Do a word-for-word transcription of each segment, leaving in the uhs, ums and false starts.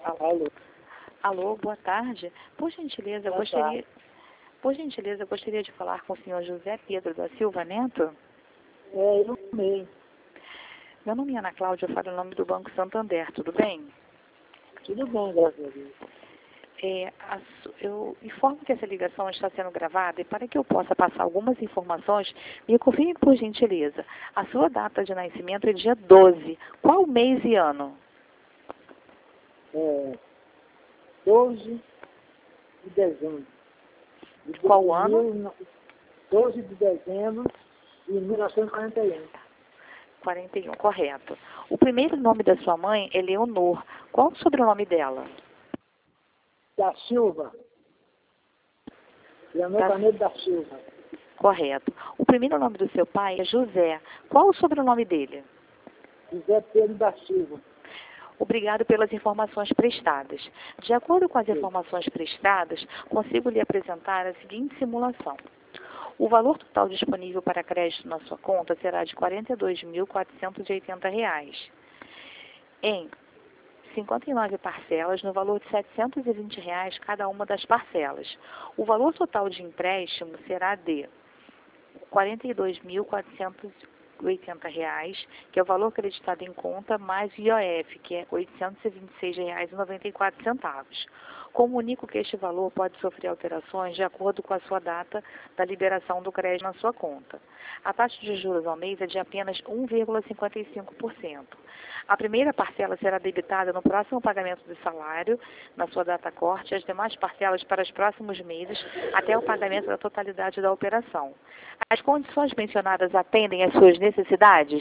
Alô, Alô, boa tarde. Por gentileza, eu boa gostaria, tarde. por gentileza, eu gostaria de falar com o senhor José Pedro da Silva Neto. É, eu mesmo. Meu nome é Ana Cláudia, eu falo em nome do Banco Santander, tudo bem? Tudo bem, graças a Deus. É, a su- eu informo que essa ligação está sendo gravada e para que eu possa passar algumas informações, me confirme por gentileza. A sua data de nascimento é dia doze. Qual mês e ano? É, doze de dezembro. De Qual de ano? mil no- doze de dezembro de mil novecentos e quarenta e um. quarenta e um, correto. O primeiro nome da sua mãe é Leonor. Qual o sobrenome dela? Da Silva. Leonor Da- Canedo da Silva. Correto. O primeiro nome do seu pai é José. Qual o sobrenome dele? José Pedro da Silva. Obrigado pelas informações prestadas. De acordo com as Sim. informações prestadas, consigo lhe apresentar a seguinte simulação. O valor total disponível para crédito na sua conta será de quarenta e dois mil quatrocentos e oitenta reais, em cinquenta e nove parcelas no valor de setecentos e vinte reais cada uma das parcelas. O valor total de empréstimo será de quarenta e dois mil quatrocentos e oitenta reais, que é o valor acreditado em conta, mais I O F, que é oitocentos e vinte e seis reais e noventa e quatro centavos. Comunico que este valor pode sofrer alterações de acordo com a sua data da liberação do crédito na sua conta. A taxa de juros ao mês é de apenas um vírgula cinquenta e cinco por cento. A primeira parcela será debitada no próximo pagamento do salário, na sua data corte, e as demais parcelas para os próximos meses, até o pagamento da totalidade da operação. As condições mencionadas atendem às suas necessidades?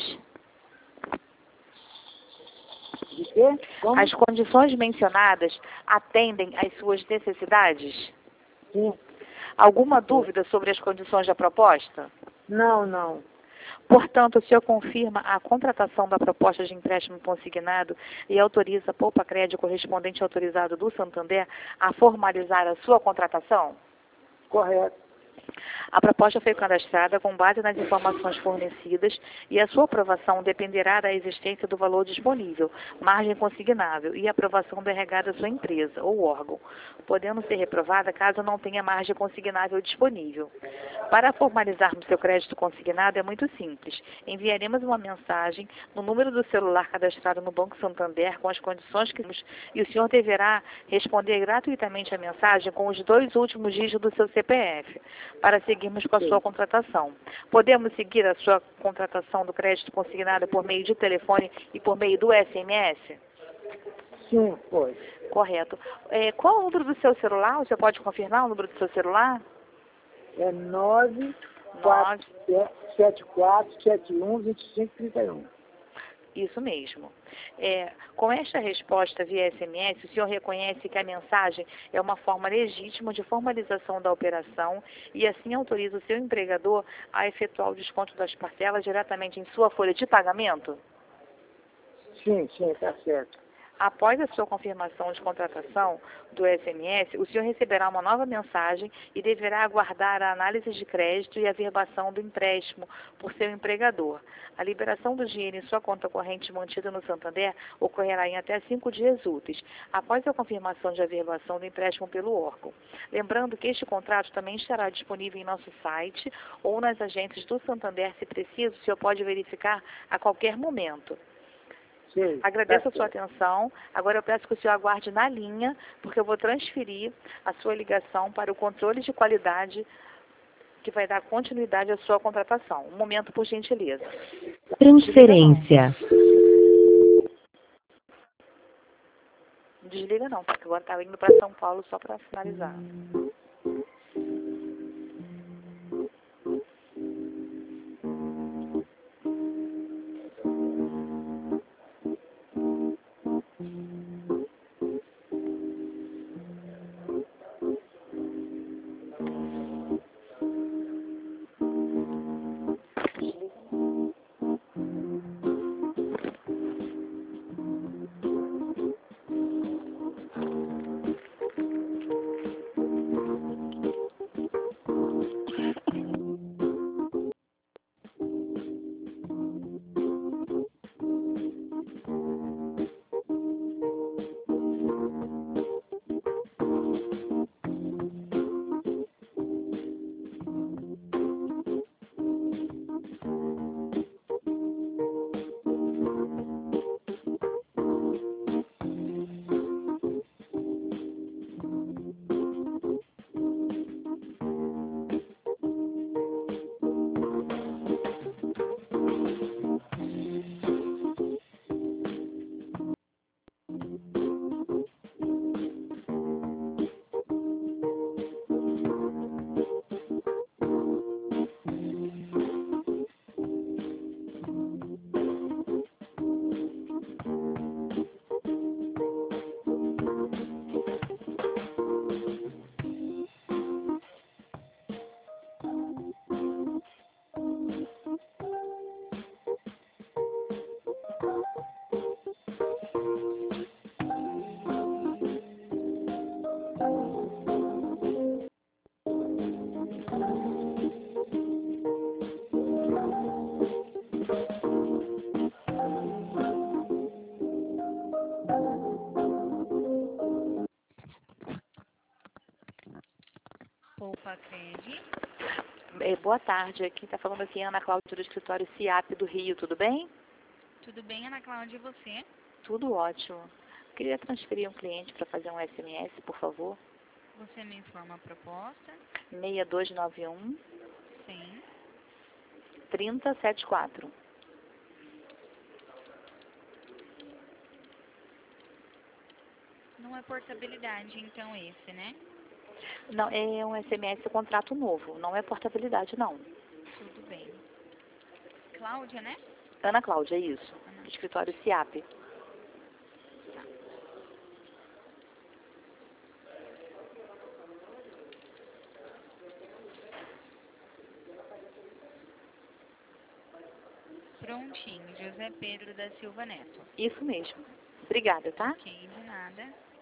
De quê? Como? As condições mencionadas atendem às suas necessidades? Sim. Alguma dúvida sobre as condições da proposta? Não, não. Portanto, o senhor confirma a contratação da proposta de empréstimo consignado e autoriza a Poupa Crédito correspondente autorizado do Santander a formalizar a sua contratação? Correto. A proposta foi cadastrada com base nas informações fornecidas e a sua aprovação dependerá da existência do valor disponível, margem consignável e aprovação do R H da sua empresa ou órgão, podendo ser reprovada caso não tenha margem consignável disponível. Para formalizarmos seu crédito consignado é muito simples. Enviaremos uma mensagem no número do celular cadastrado no Banco Santander com as condições que temos e o senhor deverá responder gratuitamente a mensagem com os dois últimos dígitos do seu C P F, para seguirmos com a Sim. sua contratação. Podemos seguir a sua contratação do crédito consignado por meio de telefone e por meio do S M S? Sim, foi. Correto. É, qual o número do seu celular? Você pode confirmar o número do seu celular? É nove Nove. quatro sete quatro sete um dois cinco três um. Isso mesmo. É, com esta resposta via S M S, o senhor reconhece que a mensagem é uma forma legítima de formalização da operação e assim autoriza o seu empregador a efetuar o desconto das parcelas diretamente em sua folha de pagamento? Sim, sim, tá certo. Após a sua confirmação de contratação do S M S, o senhor receberá uma nova mensagem e deverá aguardar a análise de crédito e a verbação do empréstimo por seu empregador. A liberação do dinheiro em sua conta corrente mantida no Santander ocorrerá em até cinco dias úteis, após a confirmação de averbação do empréstimo pelo órgão. Lembrando que este contrato também estará disponível em nosso site ou nas agências do Santander, se preciso, o senhor pode verificar a qualquer momento. Sim, Agradeço tá a sua certo. atenção. Agora eu peço que o senhor aguarde na linha, porque eu vou transferir a sua ligação para o controle de qualidade que vai dar continuidade à sua contratação. Um momento, por gentileza. Transferência. Não desliga não, porque agora está indo para São Paulo só para finalizar. Poupa Cred. É, boa tarde, aqui está falando aqui Ana Cláudia do escritório CIAP do Rio, tudo bem? Tudo bem, Ana Cláudia, e você? Tudo ótimo. Queria transferir um cliente para fazer um S M S, por favor. Você me informa a proposta? seis dois nove um, Sim. três zero sete quatro. Não é portabilidade, então, esse, né? Não, é um S M S contrato novo, não é portabilidade, não. Tudo bem. Cláudia, né? Ana Cláudia, é isso. Ana. Do escritório CIAP. Tá. Prontinho, José Pedro da Silva Neto. Isso mesmo. Obrigada, tá? Ok, de nada.